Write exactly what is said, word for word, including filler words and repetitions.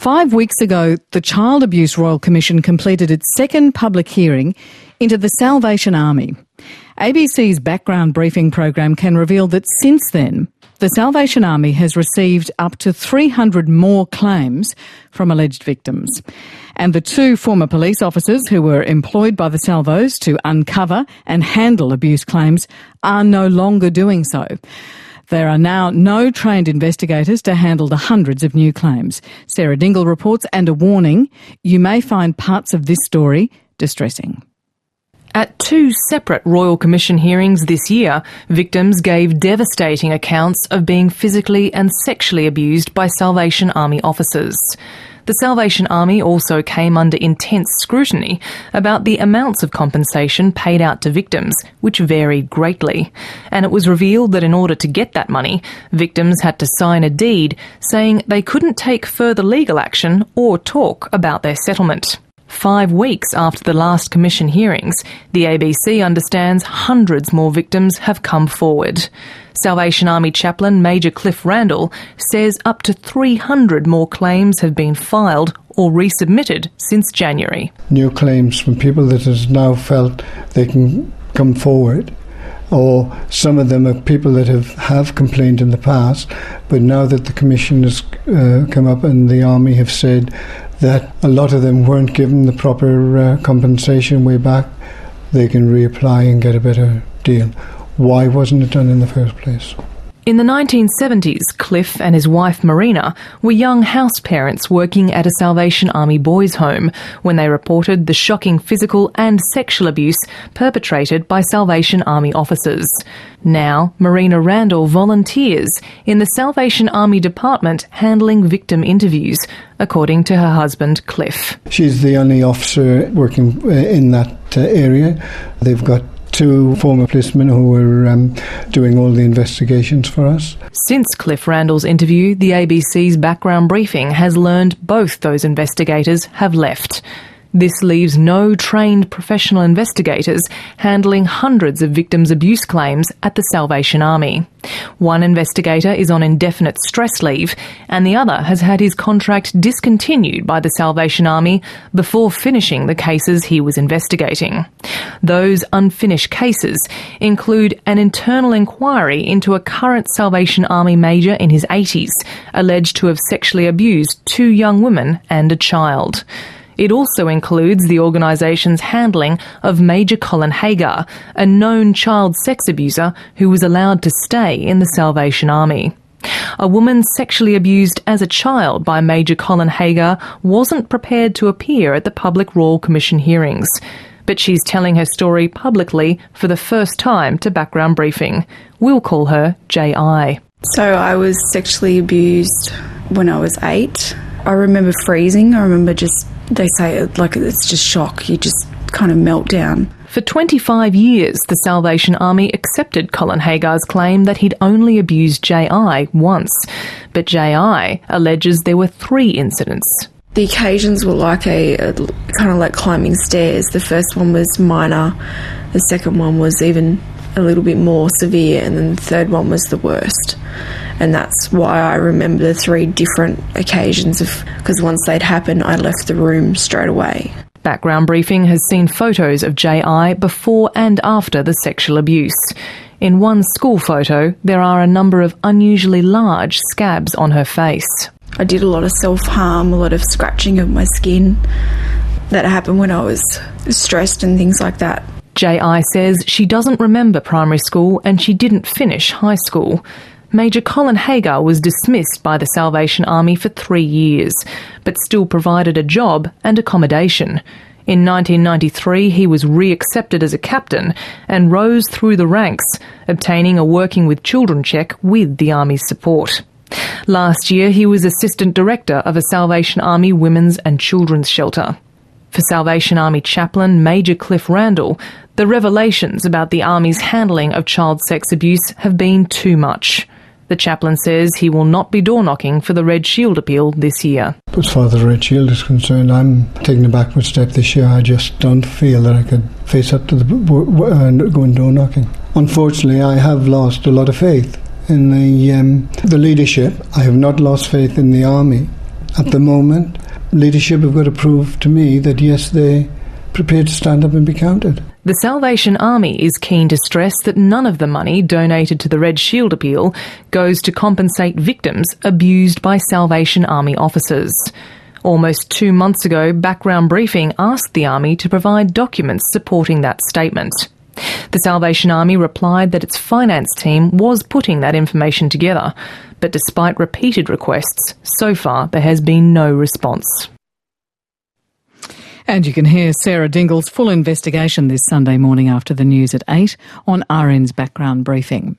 Five weeks ago, the Child Abuse Royal Commission completed its second public hearing into the Salvation Army. A B C's background briefing program can reveal that since then, the Salvation Army has received up to three hundred more claims from alleged victims. And the two former police officers who were employed by the Salvos to uncover and handle abuse claims are no longer doing so. There are now no trained investigators to handle the hundreds of new claims. Sarah Dingle reports, and a warning, you may find parts of this story distressing. At two separate Royal Commission hearings this year, victims gave devastating accounts of being physically and sexually abused by Salvation Army officers. The Salvation Army also came under intense scrutiny about the amounts of compensation paid out to victims, which varied greatly. And it was revealed that in order to get that money, victims had to sign a deed saying they couldn't take further legal action or talk about their settlement. Five weeks after the last Commission hearings, the A B C understands hundreds more victims have come forward. Salvation Army chaplain Major Cliff Randall says up to three hundred more claims have been filed or resubmitted since January. New claims from people that have now felt they can come forward, or some of them are people that have, have complained in the past, but now that the Commission has uh, come up and the Army have said that a lot of them weren't given the proper uh, compensation way back, they can reapply and get a better deal. Why wasn't it done in the first place? In the nineteen seventies, Cliff and his wife Marina were young house parents working at a Salvation Army boys' home when they reported the shocking physical and sexual abuse perpetrated by Salvation Army officers. Now, Marina Randall volunteers in the Salvation Army department handling victim interviews, according to her husband Cliff. She's the only officer working in that uh, area. They've got two former policemen who were um, doing all the investigations for us. Since Cliff Randall's interview, the A B C's background briefing has learned both those investigators have left. This leaves no trained professional investigators handling hundreds of victims' abuse claims at the Salvation Army. One investigator is on indefinite stress leave, and the other has had his contract discontinued by the Salvation Army before finishing the cases he was investigating. Those unfinished cases include an internal inquiry into a current Salvation Army major in his eighties, alleged to have sexually abused two young women and a child. It also includes the organisation's handling of Major Colin Hagar, a known child sex abuser who was allowed to stay in the Salvation Army. A woman sexually abused as a child by Major Colin Hagar wasn't prepared to appear at the public Royal Commission hearings, but she's telling her story publicly for the first time to Background Briefing. We'll call her J I. So I was sexually abused when I was eight. I remember freezing. I remember just, they say it like it's just shock. You just kind of melt down. For twenty-five years, the Salvation Army accepted Colin Hagar's claim that he'd only abused J I once. But J I alleges there were three incidents. The occasions were like a, a kind of like climbing stairs. The first one was minor. The second one was even a little bit more severe. And then the third one was the worst. And that's why I remember the three different occasions of, because once they'd happened, I left the room straight away. Background Briefing has seen photos of J I before and after the sexual abuse. In one school photo, there are a number of unusually large scabs on her face. I did a lot of self-harm, a lot of scratching of my skin. That happened when I was stressed and things like that. J I says she doesn't remember primary school and she didn't finish high school. Major Colin Hagar was dismissed by the Salvation Army for three years, but still provided a job and accommodation. In nineteen ninety-three, he was re-accepted as a captain and rose through the ranks, obtaining a Working with Children check with the Army's support. Last year, he was Assistant Director of a Salvation Army women's and children's shelter. For Salvation Army chaplain Major Cliff Randall, the revelations about the Army's handling of child sex abuse have been too much. The chaplain says he will not be door-knocking for the Red Shield appeal this year. As far as the Red Shield is concerned, I'm taking a backward step this year. I just don't feel that I could face up to the uh, going door-knocking. Unfortunately, I have lost a lot of faith in the um, the leadership. I have not lost faith in the Army. At the moment, leadership have got to prove to me that, yes, they're prepared to stand up and be counted. The Salvation Army is keen to stress that none of the money donated to the Red Shield appeal goes to compensate victims abused by Salvation Army officers. Almost two months ago, Background Briefing asked the Army to provide documents supporting that statement. The Salvation Army replied that its finance team was putting that information together, but despite repeated requests, so far there has been no response. And you can hear Sarah Dingle's full investigation this Sunday morning after the news at eight on R N's Background Briefing.